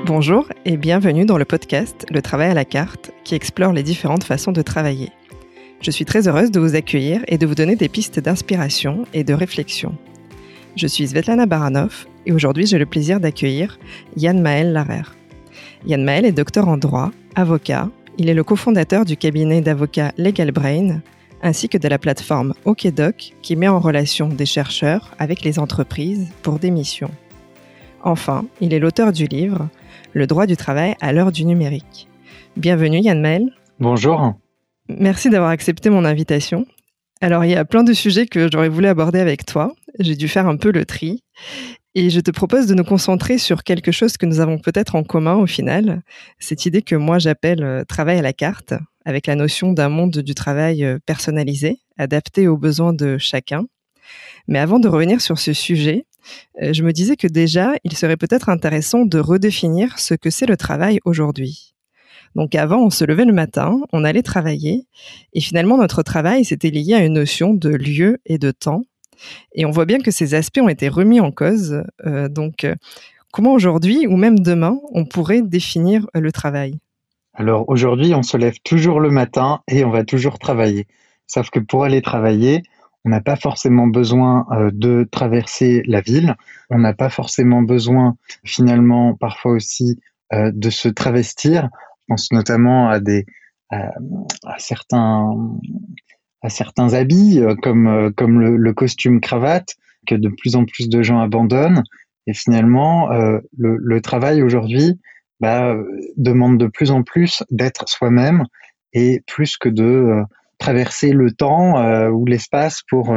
Bonjour et bienvenue dans le podcast Le travail à la carte qui explore les différentes façons de travailler. Je suis très heureuse de vous accueillir et de vous donner des pistes d'inspiration et de réflexion. Je suis Svetlana Baranov et aujourd'hui j'ai le plaisir d'accueillir Yann Maël Larère. Yann Maël est docteur en droit, avocat. Il est le cofondateur du cabinet d'avocats Legal Brain ainsi que de la plateforme OkDoc qui met en relation des chercheurs avec les entreprises pour des missions. Enfin, il est l'auteur du livre « Le droit du travail à l'heure du numérique ». Bienvenue Yann Maël. Bonjour. Merci d'avoir accepté mon invitation. Alors, il y a plein de sujets que j'aurais voulu aborder avec toi. J'ai dû faire un peu le tri. Et je te propose de nous concentrer sur quelque chose que nous avons peut-être en commun au final. Cette idée que moi j'appelle « travail à la carte », avec la notion d'un monde du travail personnalisé, adapté aux besoins de chacun. Mais avant de revenir sur ce sujet, je me disais que déjà, il serait peut-être intéressant de redéfinir ce que c'est le travail aujourd'hui. Donc avant, on se levait le matin, on allait travailler, et finalement notre travail, c'était lié à une notion de lieu et de temps. Et on voit bien que ces aspects ont été remis en cause. Comment aujourd'hui, ou même demain, on pourrait définir le travail ? Alors aujourd'hui, on se lève toujours le matin et on va toujours travailler. Sauf que pour aller travailler, on n'a pas forcément besoin de traverser la ville. On n'a pas forcément besoin, finalement, parfois aussi, de se travestir. Je pense notamment à certains habits, comme le costume cravate, que de plus en plus de gens abandonnent. Et finalement, le travail aujourd'hui demande de plus en plus d'être soi-même et plus que de traverser le temps ou l'espace pour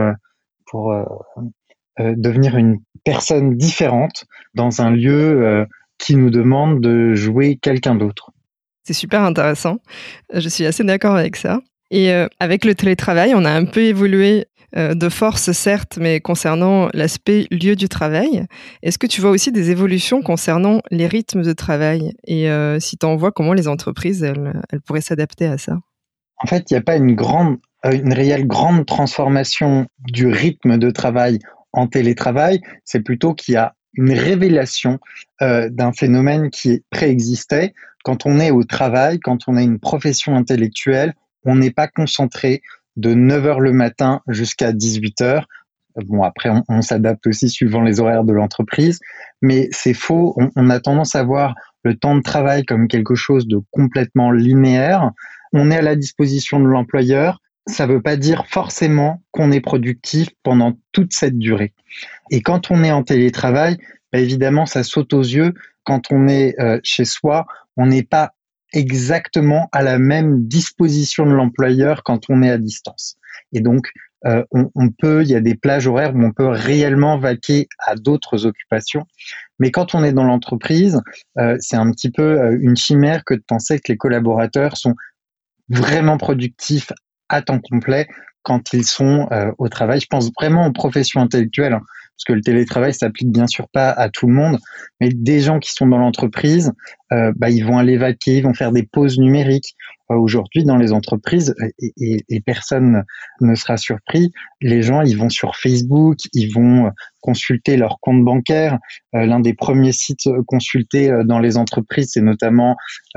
devenir une personne différente dans un lieu qui nous demande de jouer quelqu'un d'autre. C'est super intéressant. Je suis assez d'accord avec ça. Et avec le télétravail, on a un peu évolué de force, certes, mais concernant l'aspect lieu du travail. Est-ce que tu vois aussi des évolutions concernant les rythmes de travail ? Et si tu en vois, comment les entreprises, elles pourraient s'adapter à ça ? En fait, il n'y a pas une réelle grande transformation du rythme de travail en télétravail. C'est plutôt qu'il y a une révélation d'un phénomène qui préexistait. Quand on est au travail, quand on a une profession intellectuelle, on n'est pas concentré de 9h le matin jusqu'à 18h. Bon, après, on s'adapte aussi suivant les horaires de l'entreprise, mais c'est faux. On a tendance à voir le temps de travail comme quelque chose de complètement linéaire. On est à la disposition de l'employeur. Ça ne veut pas dire forcément qu'on est productif pendant toute cette durée. Et quand on est en télétravail, évidemment, ça saute aux yeux. Quand on est chez soi, on n'est pas exactement à la même disposition de l'employeur quand on est à distance. Et donc, il y a des plages horaires où on peut réellement vaquer à d'autres occupations. Mais quand on est dans l'entreprise, c'est un petit peu une chimère que de penser que les collaborateurs sont vraiment productifs à temps complet quand ils sont au travail. Je pense vraiment aux professions intellectuelles, parce que le télétravail s'applique bien sûr pas à tout le monde, mais des gens qui sont dans l'entreprise, ils vont aller vaquer, ils vont faire des pauses numériques. Aujourd'hui, dans les entreprises, et personne ne sera surpris, les gens, ils vont sur Facebook, ils vont consulter leur compte bancaire. L'un des premiers sites consultés dans les entreprises, c'est notamment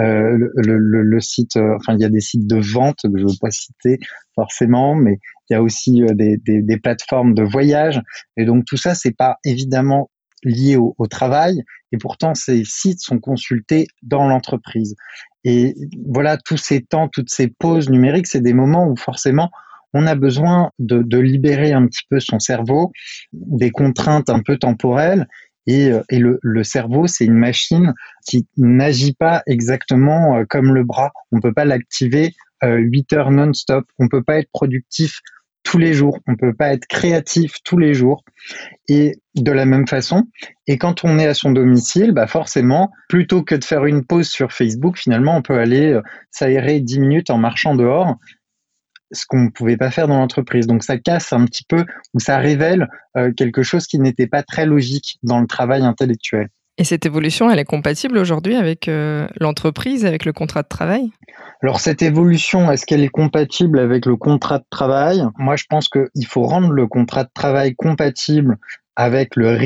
le site, il y a des sites de vente que je ne veux pas citer forcément, mais il y a aussi des plateformes de voyage. Et donc tout ça, c'est pas évidemment lié au travail, et pourtant ces sites sont consultés dans l'entreprise. Et voilà, tous ces temps, toutes ces pauses numériques, c'est des moments où forcément on a besoin de libérer un petit peu son cerveau des contraintes un peu temporelles. Et le cerveau, c'est une machine qui n'agit pas exactement comme le bras. On peut pas l'activer 8 heures non-stop. On peut pas être productif tous les jours. On peut pas être créatif tous les jours. Et de la même façon, et quand on est à son domicile, forcément, plutôt que de faire une pause sur Facebook, finalement, on peut aller s'aérer 10 minutes en marchant dehors, ce qu'on ne pouvait pas faire dans l'entreprise. Donc ça casse un petit peu, ou ça révèle quelque chose qui n'était pas très logique dans le travail intellectuel. Et cette évolution, elle est compatible aujourd'hui avec l'entreprise, avec le contrat de travail ? Alors cette évolution, est-ce qu'elle est compatible avec le contrat de travail ? Moi, je pense qu'il faut rendre le contrat de travail compatible avec le rythme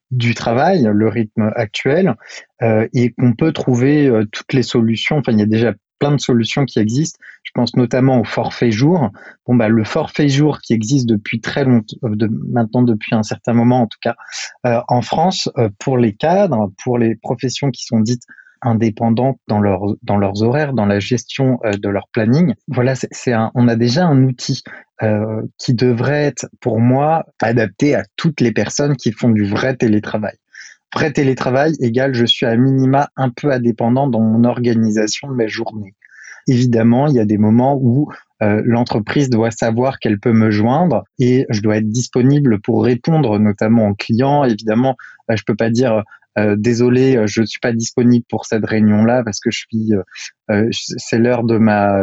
du travail, le rythme actuel, et qu'on peut trouver toutes les solutions. Enfin, il y a déjà plein de solutions qui existent. Je pense notamment au forfait jour. Le forfait jour qui existe depuis très longtemps, maintenant depuis un certain moment en tout cas, en France, pour les cadres, pour les professions qui sont dites indépendantes dans leurs horaires, dans la gestion de leur planning. Voilà, on a déjà un outil qui devrait être, pour moi, adapté à toutes les personnes qui font du vrai télétravail. Vrai télétravail égale je suis à minima un peu indépendant dans mon organisation de mes journées. Évidemment, il y a des moments où l'entreprise doit savoir qu'elle peut me joindre et je dois être disponible pour répondre notamment aux clients. Évidemment, je peux pas dire désolé, je suis pas disponible pour cette réunion-là parce que c'est l'heure de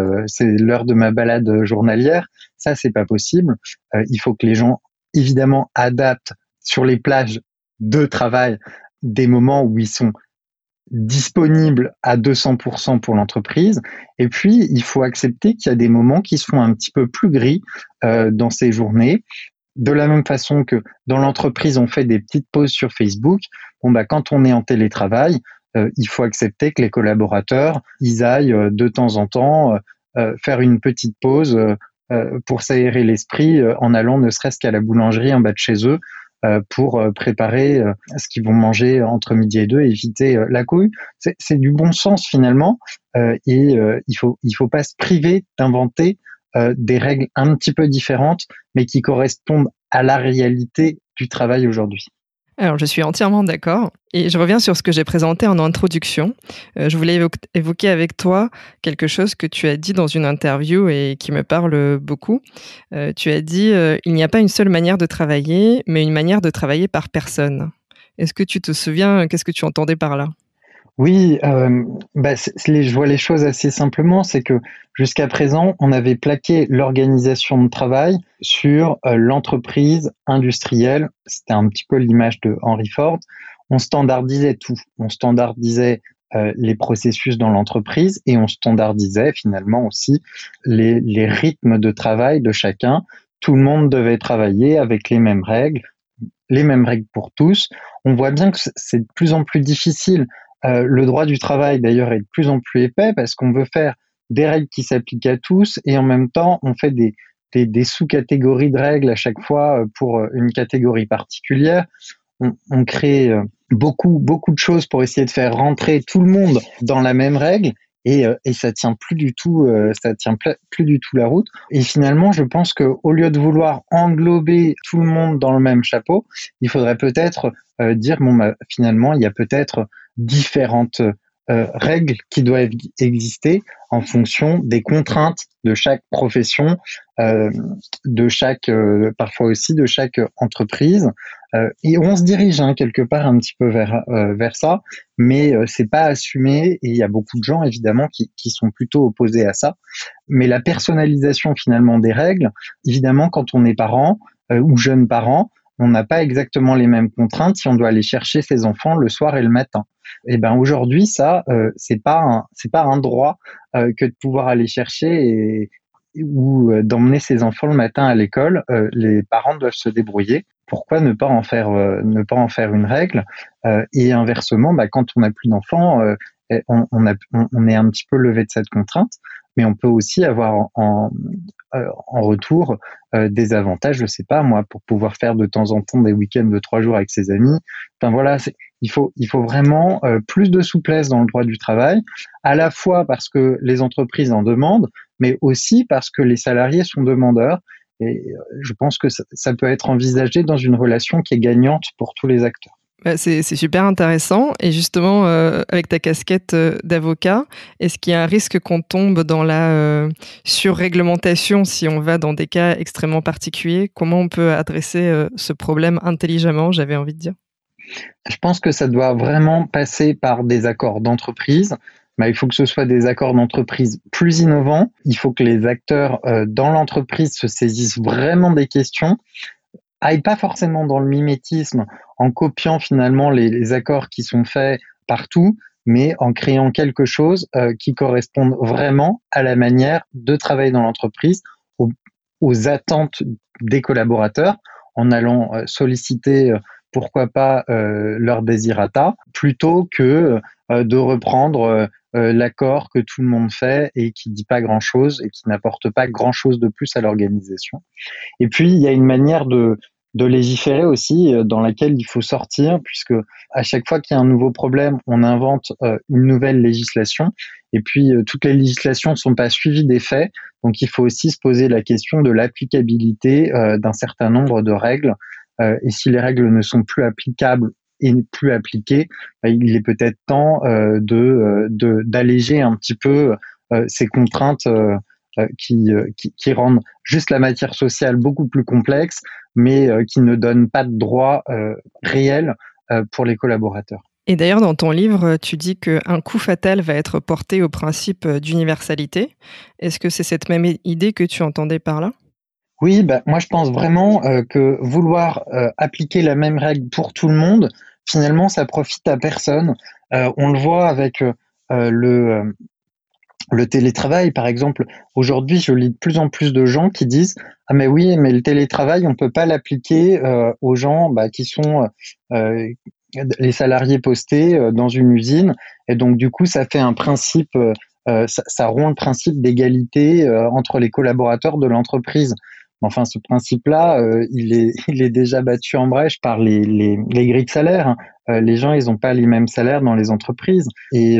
ma balade journalière. Ça, c'est pas possible. Il faut que les gens évidemment adaptent sur les plages de travail des moments où ils sont disponibles à 200% pour l'entreprise. Et puis, il faut accepter qu'il y a des moments qui sont un petit peu plus gris dans ces journées. De la même façon que dans l'entreprise, on fait des petites pauses sur Facebook. Quand on est en télétravail, il faut accepter que les collaborateurs, ils aillent de temps en temps faire une petite pause pour s'aérer l'esprit en allant ne serait-ce qu'à la boulangerie en bas de chez eux pour préparer ce qu'ils vont manger entre midi et deux et éviter la cohue. C'est du bon sens finalement et il faut pas se priver d'inventer des règles un petit peu différentes mais qui correspondent à la réalité du travail aujourd'hui. Alors, je suis entièrement d'accord. Et je reviens sur ce que j'ai présenté en introduction. Je voulais évoquer avec toi quelque chose que tu as dit dans une interview et qui me parle beaucoup. Tu as dit il n'y a pas une seule manière de travailler, mais une manière de travailler par personne. Est-ce que tu te souviens, qu'est-ce que tu entendais par là? Oui, je vois les choses assez simplement. C'est que jusqu'à présent, on avait plaqué l'organisation de travail sur l'entreprise industrielle. C'était un petit peu l'image de Henry Ford. On standardisait tout. On standardisait les processus dans l'entreprise et on standardisait finalement aussi les rythmes de travail de chacun. Tout le monde devait travailler avec les mêmes règles pour tous. On voit bien que c'est de plus en plus difficile. Le droit du travail, d'ailleurs, est de plus en plus épais parce qu'on veut faire des règles qui s'appliquent à tous et en même temps, on fait des sous-catégories de règles à chaque fois pour une catégorie particulière. On crée beaucoup de choses pour essayer de faire rentrer tout le monde dans la même règle et ça tient plus du tout, plus du tout la route. Et finalement, je pense que au lieu de vouloir englober tout le monde dans le même chapeau, il faudrait peut-être dire finalement, il y a peut-être différentes règles qui doivent exister en fonction des contraintes de chaque profession, parfois aussi de chaque entreprise. Et on se dirige quelque part un petit peu vers ça, mais c'est pas assumé et il y a beaucoup de gens évidemment qui sont plutôt opposés à ça. Mais la personnalisation finalement des règles, évidemment quand on est parent ou jeune parent, on n'a pas exactement les mêmes contraintes si on doit aller chercher ses enfants le soir et le matin. Et ben aujourd'hui ça c'est pas un droit que de pouvoir aller chercher ou d'emmener ses enfants le matin à l'école. Les parents doivent se débrouiller. Pourquoi ne pas en faire une règle et inversement, quand on n'a plus d'enfants, on est un petit peu levé de cette contrainte, mais on peut aussi avoir en retour des avantages, je sais pas moi, pour pouvoir faire de temps en temps des week-ends de 3 jours avec ses amis. Enfin voilà, il faut vraiment plus de souplesse dans le droit du travail, à la fois parce que les entreprises en demandent, mais aussi parce que les salariés sont demandeurs. Et je pense que ça peut être envisagé dans une relation qui est gagnante pour tous les acteurs. C'est super intéressant. Et justement, avec ta casquette d'avocat, est-ce qu'il y a un risque qu'on tombe dans la surréglementation si on va dans des cas extrêmement particuliers? Comment on peut adresser ce problème intelligemment, j'avais envie de dire? Je pense que ça doit vraiment passer par des accords d'entreprise. Il faut que ce soit des accords d'entreprise plus innovants. Il faut que les acteurs dans l'entreprise se saisissent vraiment des questions, aillent pas forcément dans le mimétisme en copiant finalement les accords qui sont faits partout, mais en créant quelque chose qui corresponde vraiment à la manière de travailler dans l'entreprise, aux attentes des collaborateurs, en allant solliciter pourquoi pas leur désirata, plutôt que de reprendre l'accord que tout le monde fait et qui dit pas grand-chose et qui n'apporte pas grand-chose de plus à l'organisation. Et puis, il y a une manière de légiférer aussi dans laquelle il faut sortir, puisque à chaque fois qu'il y a un nouveau problème, on invente une nouvelle législation. Et puis, toutes les législations ne sont pas suivies des faits. Donc, il faut aussi se poser la question de l'applicabilité d'un certain nombre de règles. Et si les règles ne sont plus applicables et plus appliquées, il est peut-être temps d'alléger un petit peu ces contraintes qui rendent juste la matière sociale beaucoup plus complexe, mais qui ne donnent pas de droits réels pour les collaborateurs. Et d'ailleurs, dans ton livre, tu dis qu'un coup fatal va être porté au principe d'universalité. Est-ce que c'est cette même idée que tu entendais par là? Oui, moi je pense vraiment que vouloir appliquer la même règle pour tout le monde, finalement, ça profite à personne. On le voit avec le télétravail, par exemple. Aujourd'hui, je lis de plus en plus de gens qui disent ah mais oui, mais le télétravail, on peut pas l'appliquer aux gens qui sont les salariés postés dans une usine, et donc du coup, ça fait un principe, ça rompt le principe d'égalité entre les collaborateurs de l'entreprise. Enfin, ce principe-là, il est déjà battu en brèche par les grilles de salaire, hein. Les gens, ils n'ont pas les mêmes salaires dans les entreprises. Et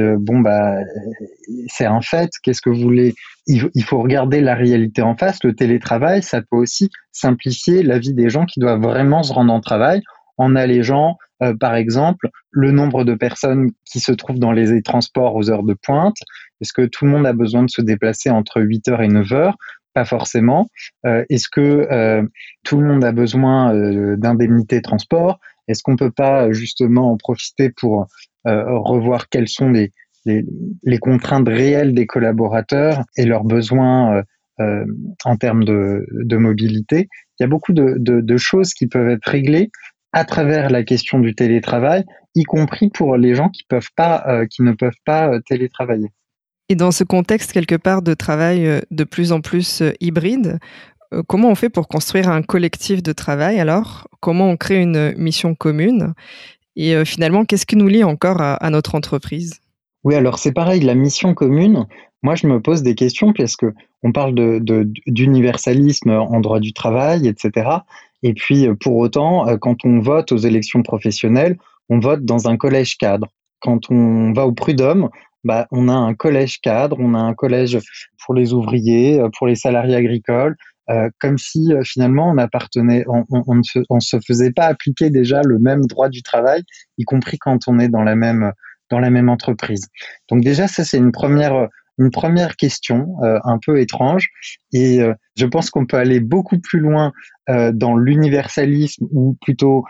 c'est un fait. Qu'est-ce que vous voulez? Il faut regarder la réalité en face. Le télétravail, ça peut aussi simplifier la vie des gens qui doivent vraiment se rendre en travail en allégeant, par exemple, le nombre de personnes qui se trouvent dans les transports aux heures de pointe. Est-ce que tout le monde a besoin de se déplacer entre 8 heures et 9 heures? Pas forcément. Est-ce que tout le monde a besoin d'indemnités de transport? Est-ce qu'on peut pas justement en profiter pour revoir quelles sont les contraintes réelles des collaborateurs et leurs besoins en termes de mobilité? Il y a beaucoup de choses qui peuvent être réglées à travers la question du télétravail, y compris pour les gens qui ne peuvent pas télétravailler. Et dans ce contexte, quelque part, de travail de plus en plus hybride, comment on fait pour construire un collectif de travail alors? Comment on crée une mission commune? Et finalement, qu'est-ce qui nous lie encore à notre entreprise? Oui, alors c'est pareil, la mission commune, moi je me pose des questions parce que on parle d'universalisme en droit du travail, etc. Et puis pour autant, quand on vote aux élections professionnelles, on vote dans un collège cadre. Quand on va au prud'homme, on a un collège cadre, on a un collège pour les ouvriers, pour les salariés agricoles, comme si finalement on appartenait, on se faisait pas appliquer déjà le même droit du travail, y compris quand on est dans la même entreprise. Donc déjà, ça c'est une première question un peu étrange, et je pense qu'on peut aller beaucoup plus loin dans l'universalisme, ou plutôt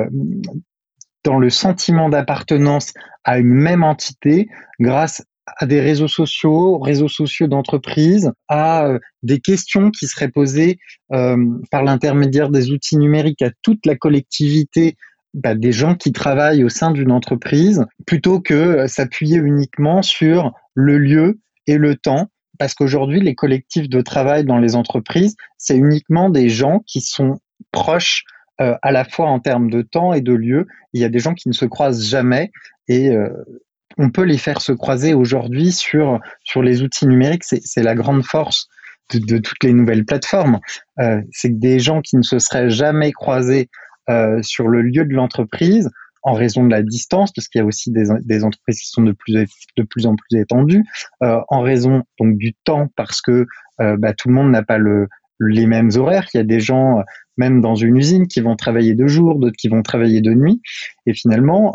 dans le sentiment d'appartenance à une même entité grâce à des réseaux sociaux d'entreprise, à des questions qui seraient posées par l'intermédiaire des outils numériques à toute la collectivité des gens qui travaillent au sein d'une entreprise, plutôt que s'appuyer uniquement sur le lieu et le temps. Parce qu'aujourd'hui, les collectifs de travail dans les entreprises, c'est uniquement des gens qui sont proches à la fois en termes de temps et de lieu. Il y a des gens qui ne se croisent jamais, et on peut les faire se croiser aujourd'hui sur les outils numériques. C'est la grande force de toutes les nouvelles plateformes. C'est que des gens qui ne se seraient jamais croisés sur le lieu de l'entreprise, en raison de la distance, parce qu'il y a aussi des entreprises qui sont de plus en plus étendues, en raison donc du temps, parce que tout le monde n'a pas les mêmes horaires. Il y a des gens, même dans une usine, qui vont travailler de jour, d'autres qui vont travailler de nuit. Et finalement,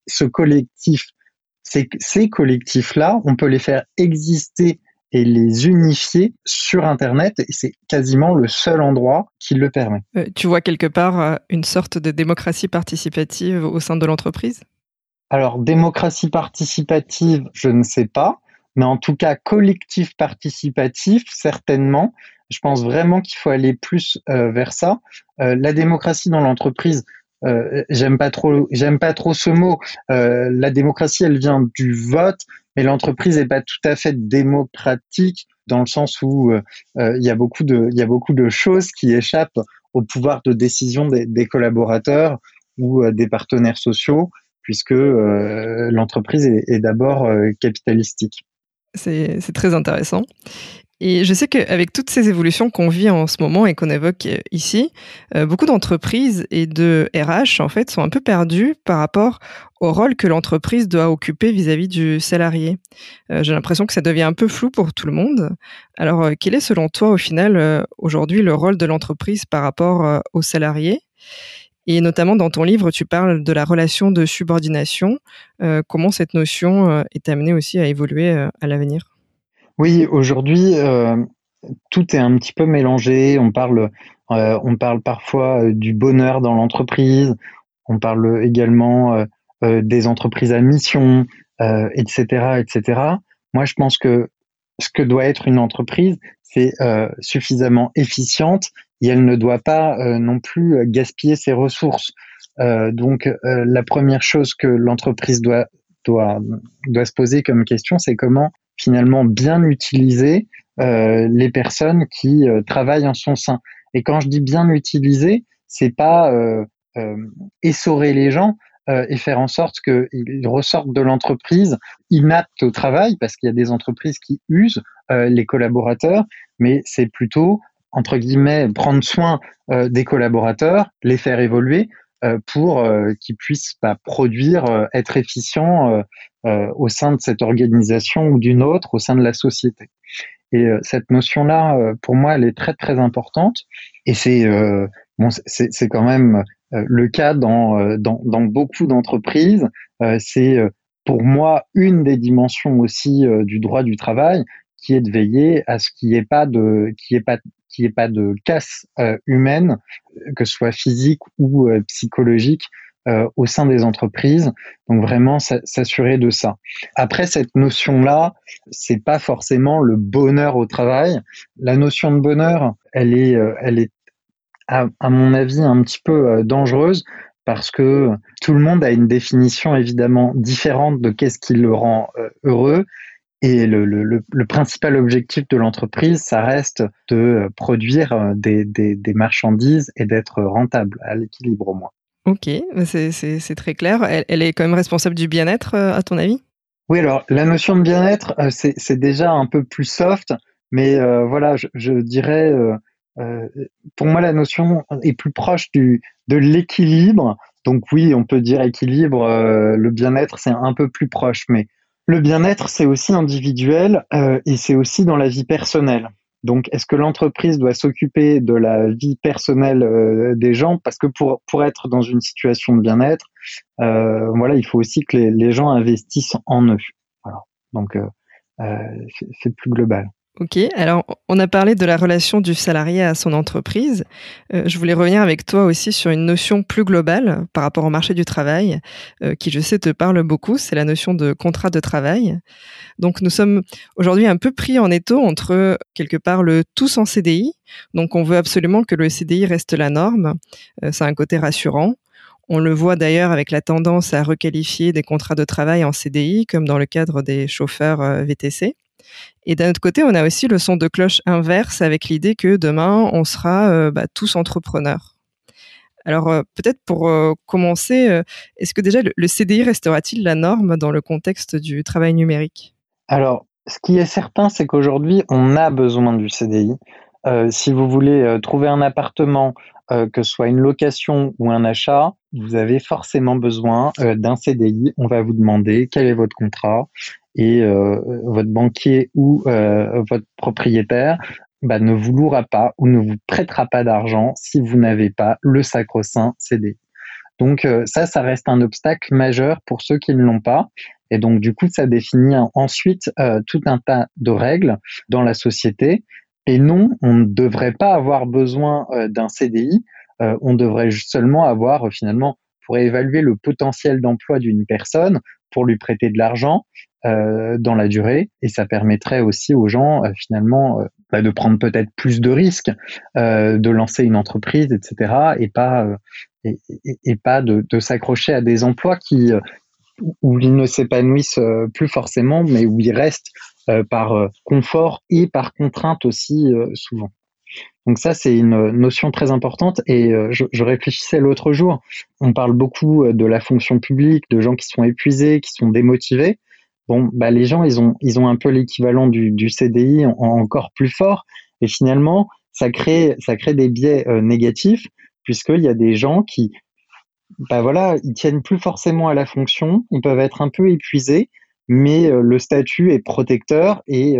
ces collectifs-là, on peut les faire exister et les unifier sur Internet, et c'est quasiment le seul endroit qui le permet. Tu vois quelque part une sorte de démocratie participative au sein de l'entreprise? Alors, démocratie participative, je ne sais pas, mais en tout cas, collectif participatif, certainement. Je pense vraiment qu'il faut aller plus vers ça. La démocratie dans l'entreprise, j'aime pas trop ce mot. La démocratie, elle vient du vote, mais l'entreprise n'est pas tout à fait démocratique, dans le sens où il y a beaucoup de choses qui échappent au pouvoir de décision des collaborateurs. ou des partenaires sociaux, puisque l'entreprise est d'abord capitalistique. C'est très intéressant. Et je sais qu'avec toutes ces évolutions qu'on vit en ce moment et qu'on évoque ici, beaucoup d'entreprises et de RH, en fait, sont un peu perdues par rapport au rôle que l'entreprise doit occuper vis-à-vis du salarié. J'ai l'impression que ça devient un peu flou pour tout le monde. Alors, quel est selon toi, au final, aujourd'hui, le rôle de l'entreprise par rapport aux salariés? Et notamment dans ton livre, tu parles de la relation de subordination. Comment cette notion est amenée aussi à évoluer à l'avenir? Oui, aujourd'hui, tout est un petit peu mélangé. On parle parfois du bonheur dans l'entreprise. On parle également des entreprises à mission, etc., etc. Moi, je pense que ce que doit être une entreprise, c'est suffisamment efficiente et elle ne doit pas non plus gaspiller ses ressources. La première chose que l'entreprise doit, doit se poser comme question, c'est comment finalement bien utiliser les personnes qui travaillent en son sein. Et quand je dis bien utiliser, c'est pas essorer les gens et faire en sorte qu'ils ressortent de l'entreprise inaptes au travail, parce qu'il y a des entreprises qui usent les collaborateurs, mais c'est plutôt, entre guillemets, prendre soin des collaborateurs, les faire évoluer pour qu'ils puissent produire, être efficients au sein de cette organisation ou d'une autre, au sein de la société. Et cette notion-là, pour moi, elle est très très importante. Et c'est quand même le cas dans beaucoup d'entreprises. C'est pour moi une des dimensions aussi du droit du travail, qui est de veiller à ce qu'il n'y ait pas de casse humaine, que ce soit physique ou psychologique, au sein des entreprises. Donc vraiment s'assurer de ça. Après, cette notion-là, c'est pas forcément le bonheur au travail. La notion de bonheur, elle est à mon avis un petit peu dangereuse, parce que tout le monde a une définition évidemment différente de qu'est-ce qui le rend heureux. Et le principal objectif de l'entreprise, ça reste de produire des marchandises et d'être rentable, à l'équilibre au moins. OK, bah, c'est très clair. Elle est quand même responsable du bien-être, à ton avis? Oui, alors la notion de bien-être, c'est déjà un peu plus soft, mais voilà, je dirais, euh, pour moi, la notion est plus proche de l'équilibre. Donc oui, on peut dire équilibre, le bien-être, c'est un peu plus proche, mais le bien-être, c'est aussi individuel et c'est aussi dans la vie personnelle. Donc, est-ce que l'entreprise doit s'occuper de la vie personnelle des gens? Parce que pour être dans une situation de bien-être, voilà, il faut aussi que les gens investissent en eux. Voilà. Donc, c'est plus global. OK, alors on a parlé de la relation du salarié à son entreprise. Je voulais revenir avec toi aussi sur une notion plus globale par rapport au marché du travail, qui je sais te parle beaucoup, c'est la notion de contrat de travail. Donc nous sommes aujourd'hui un peu pris en étau entre quelque part le tous en CDI, donc on veut absolument que le CDI reste la norme, ça a un côté rassurant. On le voit d'ailleurs avec la tendance à requalifier des contrats de travail en CDI, comme dans le cadre des chauffeurs VTC. Et d'un autre côté, on a aussi le son de cloche inverse avec l'idée que demain, on sera tous entrepreneurs. Alors peut-être pour commencer, est-ce que déjà le CDI restera-t-il la norme dans le contexte du travail numérique? Alors, ce qui est certain, c'est qu'aujourd'hui, on a besoin du CDI. Si vous voulez trouver un appartement, que ce soit une location ou un achat, vous avez forcément besoin d'un CDI. On va vous demander quel est votre contrat et votre banquier ou votre propriétaire ne vous louera pas ou ne vous prêtera pas d'argent si vous n'avez pas le sacro-saint CDI. Donc ça reste un obstacle majeur pour ceux qui ne l'ont pas. Et donc du coup, ça définit ensuite tout un tas de règles dans la société. Et non, on ne devrait pas avoir besoin d'un CDI. On devrait seulement avoir finalement, pour évaluer le potentiel d'emploi d'une personne, pour lui prêter de l'argent dans la durée. Et ça permettrait aussi aux gens de prendre peut-être plus de risques, de lancer une entreprise, etc. Et pas de s'accrocher à des emplois où ils ne s'épanouissent plus forcément, mais où ils restent par confort et par contrainte aussi souvent. Donc ça, c'est une notion très importante et je réfléchissais l'autre jour. On parle beaucoup de la fonction publique, de gens qui sont épuisés, qui sont démotivés. Bon, bah les gens, ils ont un peu l'équivalent du CDI encore plus fort et finalement, ça crée des biais négatifs puisqu'il y a des gens qui, bah voilà, ils tiennent plus forcément à la fonction, ils peuvent être un peu épuisés, mais le statut est protecteur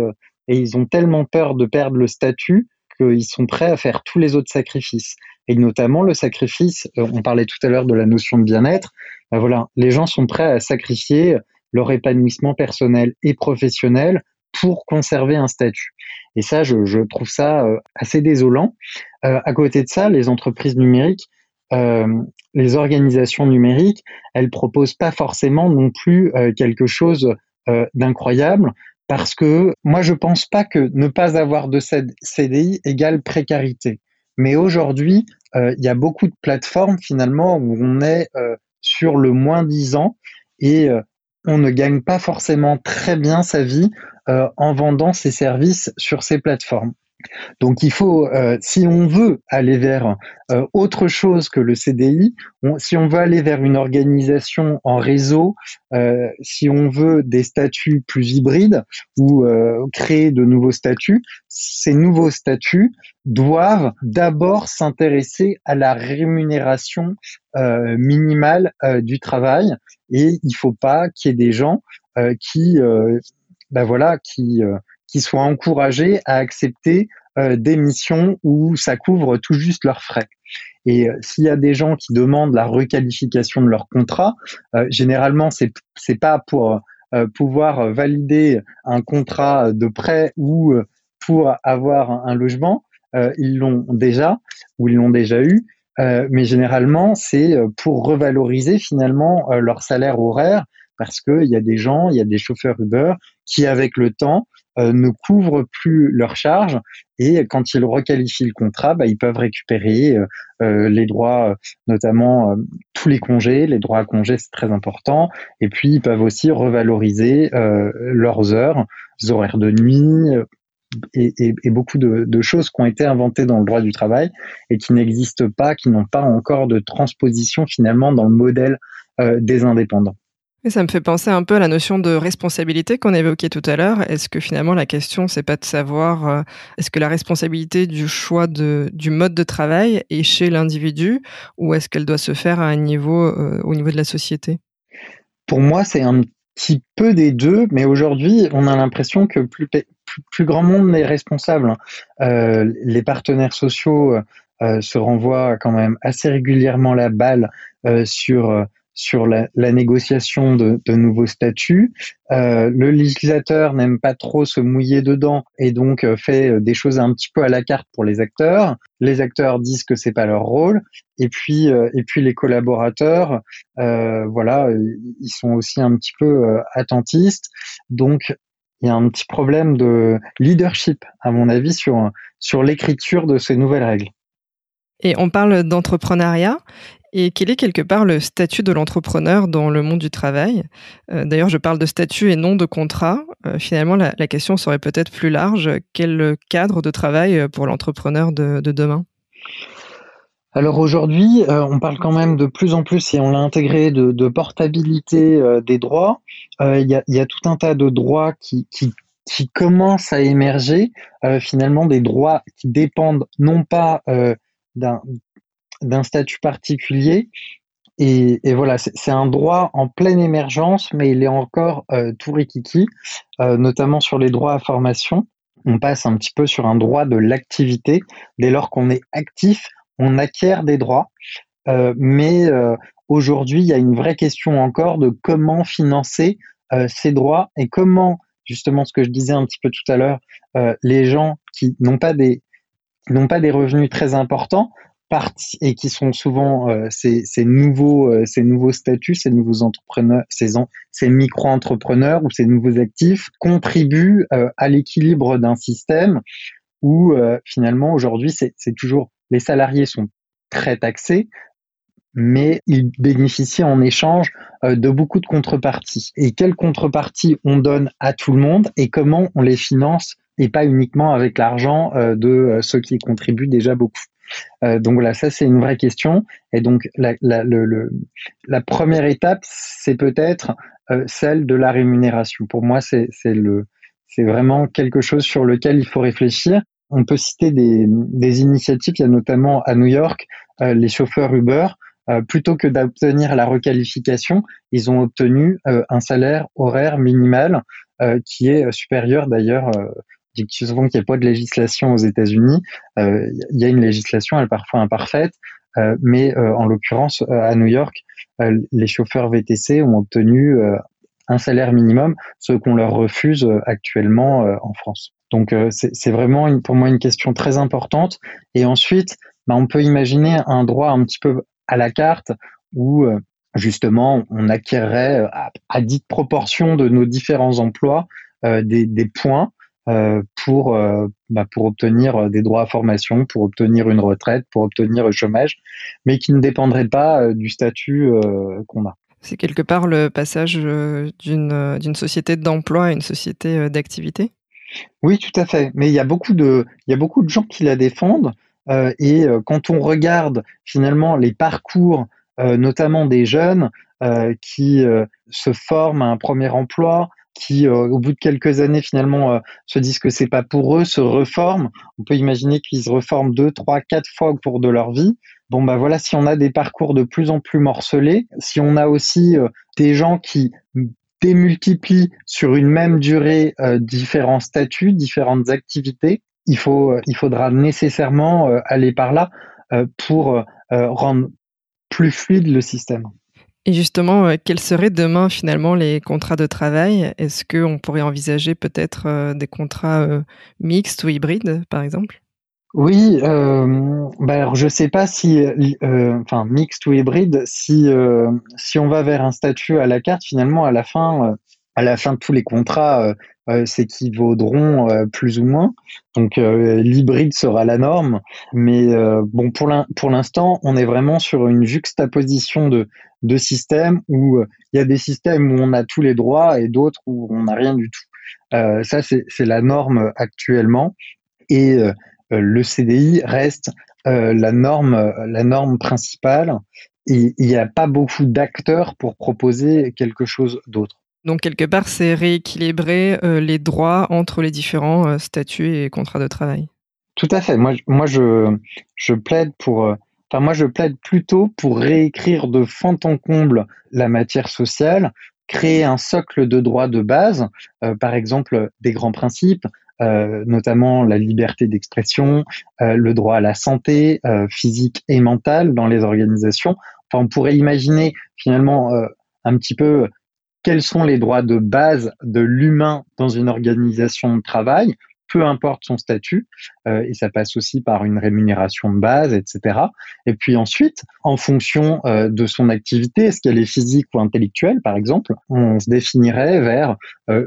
et ils ont tellement peur de perdre le statut qu'ils sont prêts à faire tous les autres sacrifices. Et notamment le sacrifice, on parlait tout à l'heure de la notion de bien-être, bah voilà, les gens sont prêts à sacrifier leur épanouissement personnel et professionnel pour conserver un statut. Et ça, je trouve ça assez désolant. À côté de ça, les entreprises numériques, euh, les organisations numériques, elles proposent pas forcément non plus quelque chose d'incroyable parce que moi je pense pas que ne pas avoir de CDI égale précarité. Mais aujourd'hui, il y a beaucoup de plateformes finalement où on est sur le -10 ans et on ne gagne pas forcément très bien sa vie en vendant ses services sur ces plateformes. Donc il faut, si on veut aller vers autre chose que le CDI, si on veut aller vers une organisation en réseau, si on veut des statuts plus hybrides ou créer de nouveaux statuts, ces nouveaux statuts doivent d'abord s'intéresser à la rémunération minimale du travail et il faut pas qu'il y ait des gens qui, ben voilà, qui soient encouragés à accepter des missions où ça couvre tout juste leurs frais. Et s'il y a des gens qui demandent la requalification de leur contrat, généralement c'est pas pour pouvoir valider un contrat de prêt ou pour avoir un logement, ils l'ont déjà ou ils l'ont déjà eu. Mais généralement, c'est pour revaloriser finalement leur salaire horaire parce qu'il y a des gens, il y a des chauffeurs Uber qui, avec le temps, ne couvrent plus leurs charges et quand ils requalifient le contrat, bah, ils peuvent récupérer les droits, notamment tous les congés. Les droits à congés, c'est très important. Et puis, ils peuvent aussi revaloriser leurs heures, les horaires de nuit, et beaucoup de choses qui ont été inventées dans le droit du travail et qui n'existent pas, qui n'ont pas encore de transposition finalement dans le modèle des indépendants. Et ça me fait penser un peu à la notion de responsabilité qu'on évoquait tout à l'heure. Est-ce que finalement la question, c'est pas de savoir est-ce que la responsabilité du choix du mode de travail est chez l'individu ou est-ce qu'elle doit se faire à un niveau, au niveau de la société? Pour moi, c'est un petit peu des deux, mais aujourd'hui, on a l'impression que plus grand monde n'est responsable. Les partenaires sociaux se renvoient quand même assez régulièrement la balle sur la négociation de nouveaux statuts. Le législateur n'aime pas trop se mouiller dedans et donc fait des choses un petit peu à la carte pour les acteurs. Les acteurs disent que c'est pas leur rôle. Et puis les collaborateurs, voilà, ils sont aussi un petit peu attentistes. Donc il y a un petit problème de leadership, à mon avis, sur l'écriture de ces nouvelles règles. Et on parle d'entrepreneuriat. Et quel est quelque part le statut de l'entrepreneur dans le monde du travail? D'ailleurs, je parle de statut et non de contrat. Finalement, la question serait peut-être plus large. Quel cadre de travail pour l'entrepreneur de demain? Alors aujourd'hui, on parle quand même de plus en plus, et on l'a intégré, de portabilité des droits. Il y a tout un tas de droits qui commencent à émerger, finalement des droits qui dépendent non pas d'un d'un statut particulier. Et voilà, c'est un droit en pleine émergence, mais il est encore tout rikiki, notamment sur les droits à formation. On passe un petit peu sur un droit de l'activité. Dès lors qu'on est actif, on acquiert des droits. Mais aujourd'hui, il y a une vraie question encore de comment financer ces droits et comment, justement, ce que je disais un petit peu tout à l'heure, les gens qui n'ont pas des revenus très importants et qui sont souvent ces nouveaux statuts, ces nouveaux entrepreneurs, ces micro-entrepreneurs ou ces nouveaux actifs contribuent à l'équilibre d'un système où finalement aujourd'hui c'est toujours les salariés sont très taxés, mais ils bénéficient en échange de beaucoup de contreparties. Et quelles contreparties on donne à tout le monde et comment on les finance et pas uniquement avec l'argent de ceux qui contribuent déjà beaucoup. Donc voilà, ça c'est une vraie question. Et donc la première étape, c'est peut-être celle de la rémunération. Pour moi, c'est vraiment quelque chose sur lequel il faut réfléchir. On peut citer des initiatives. Il y a notamment à New York les chauffeurs Uber. Plutôt que d'obtenir la requalification, ils ont obtenu un salaire horaire minimal qui est supérieur d'ailleurs. Je dis souvent qu'il n'y a pas de législation aux États-Unis. Il y a une législation, elle est parfois imparfaite, mais en l'occurrence, à New York, les chauffeurs VTC ont obtenu un salaire minimum, ce qu'on leur refuse actuellement en France. Donc c'est vraiment pour moi une question très importante. Et ensuite, on peut imaginer un droit un petit peu à la carte où justement on acquérerait à dite proportion de nos différents emplois des points pour obtenir des droits à formation, pour obtenir une retraite, pour obtenir le chômage, mais qui ne dépendraient pas du statut qu'on a. C'est quelque part le passage d'une société d'emploi à une société d'activité? Oui, tout à fait. Mais il y a beaucoup de gens qui la défendent. Et quand on regarde finalement les parcours, notamment des jeunes qui se forment à un premier emploi, qui au bout de quelques années finalement se disent que c'est pas pour eux, se reforment. On peut imaginer qu'ils se reforment 2, 3, 4 fois au cours de leur vie. Bon bah voilà, si on a des parcours de plus en plus morcelés, si on a aussi des gens qui démultiplient sur une même durée différents statuts, différentes activités, il faudra nécessairement aller par là pour rendre plus fluide le système. Et justement, quels seraient demain finalement les contrats de travail? Est-ce qu'on pourrait envisager peut-être des contrats mixtes ou hybrides, par exemple? Oui, alors je sais pas si, enfin mixte ou hybride, si on va vers un statut à la carte, finalement à la fin de tous les contrats s'équivaudront plus ou moins. Donc l'hybride sera la norme, mais bon pour l'instant on est vraiment sur une juxtaposition de systèmes où il y a des systèmes où on a tous les droits et d'autres où on n'a rien du tout. Ça c'est la norme actuellement et le CDI reste la norme principale et il n'y a pas beaucoup d'acteurs pour proposer quelque chose d'autre. Donc quelque part, c'est rééquilibrer les droits entre les différents statuts et contrats de travail. Tout à fait. Je plaide moi, je plaide plutôt pour réécrire de fond en comble la matière sociale, créer un socle de droits de base, par exemple des grands principes, notamment la liberté d'expression, le droit à la santé physique et mentale dans les organisations. Enfin, on pourrait imaginer finalement un petit peu quels sont les droits de base de l'humain dans une organisation de travail, peu importe son statut, et ça passe aussi par une rémunération de base, etc. Et puis ensuite, en fonction de son activité, est-ce qu'elle est physique ou intellectuelle, par exemple, on se définirait vers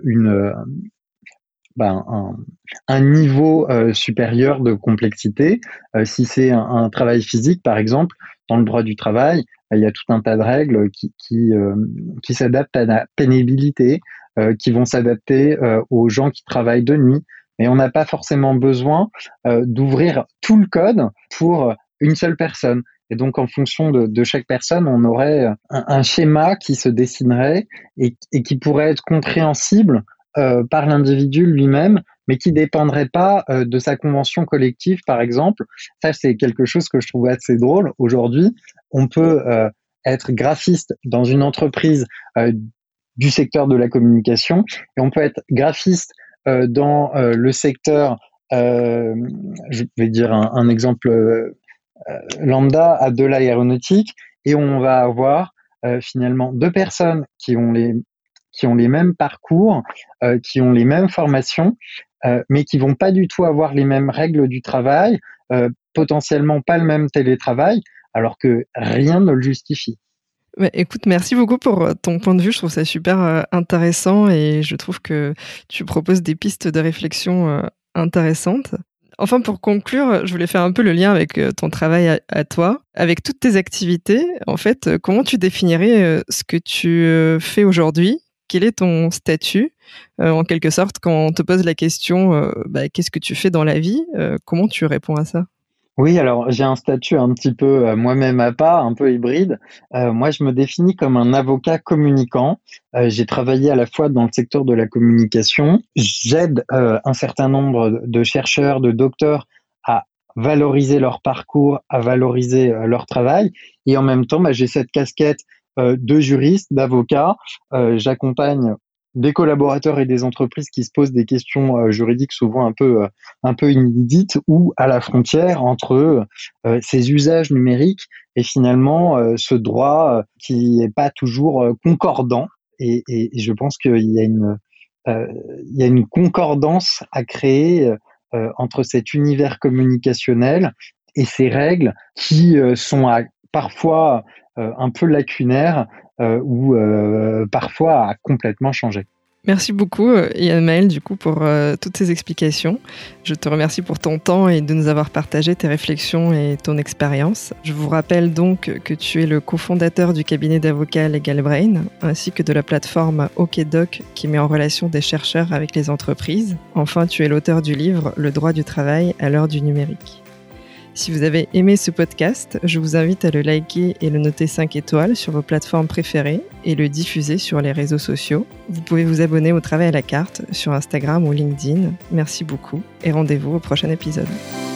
un niveau supérieur de complexité. Si c'est un travail physique, par exemple, dans le droit du travail, il y a tout un tas de règles qui s'adaptent à la pénibilité, qui vont s'adapter aux gens qui travaillent de nuit. Mais on n'a pas forcément besoin d'ouvrir tout le code pour une seule personne. Et donc, en fonction de chaque personne, on aurait un schéma qui se dessinerait et qui pourrait être compréhensible par l'individu lui-même, mais qui dépendrait pas de sa convention collective, par exemple. Ça, c'est quelque chose que je trouve assez drôle. Aujourd'hui, on peut être graphiste dans une entreprise du secteur de la communication et on peut être graphiste dans le secteur, je vais dire un exemple lambda, à de l'aéronautique, et on va avoir finalement deux personnes qui ont les mêmes parcours, qui ont les mêmes formations, mais qui vont pas du tout avoir les mêmes règles du travail, potentiellement pas le même télétravail, alors que rien ne le justifie. Ouais, écoute, merci beaucoup pour ton point de vue. Je trouve ça super intéressant et je trouve que tu proposes des pistes de réflexion intéressantes. Enfin, pour conclure, je voulais faire un peu le lien avec ton travail à toi. Avec toutes tes activités, en fait, comment tu définirais ce que tu fais aujourd'hui? quel est ton statut en quelque sorte, quand on te pose la question qu'est-ce que tu fais dans la vie, comment tu réponds à ça? Oui, alors j'ai un statut un petit peu moi-même à part, un peu hybride. Moi, je me définis comme un avocat communicant. J'ai travaillé à la fois dans le secteur de la communication. J'aide un certain nombre de chercheurs, de docteurs à valoriser leur parcours, à valoriser leur travail. Et en même temps, j'ai cette casquette de juriste, d'avocat. J'accompagne des collaborateurs et des entreprises qui se posent des questions juridiques souvent un peu inédites ou à la frontière entre ces usages numériques et finalement ce droit qui n'est pas toujours concordant. Et je pense qu'il y a il y a une concordance à créer entre cet univers communicationnel et ces règles qui sont parfois un peu lacunaires ou parfois à complètement changer. Merci beaucoup, Yann Maël, du coup, pour toutes ces explications. Je te remercie pour ton temps et de nous avoir partagé tes réflexions et ton expérience. Je vous rappelle donc que tu es le cofondateur du cabinet d'avocats Legal Brain, ainsi que de la plateforme OkDoc qui met en relation des chercheurs avec les entreprises. Enfin, tu es l'auteur du livre « Le droit du travail à l'heure du numérique ». Si vous avez aimé ce podcast, je vous invite à le liker et le noter 5 étoiles sur vos plateformes préférées et le diffuser sur les réseaux sociaux. Vous pouvez vous abonner au Travail à la carte sur Instagram ou LinkedIn. Merci beaucoup et rendez-vous au prochain épisode.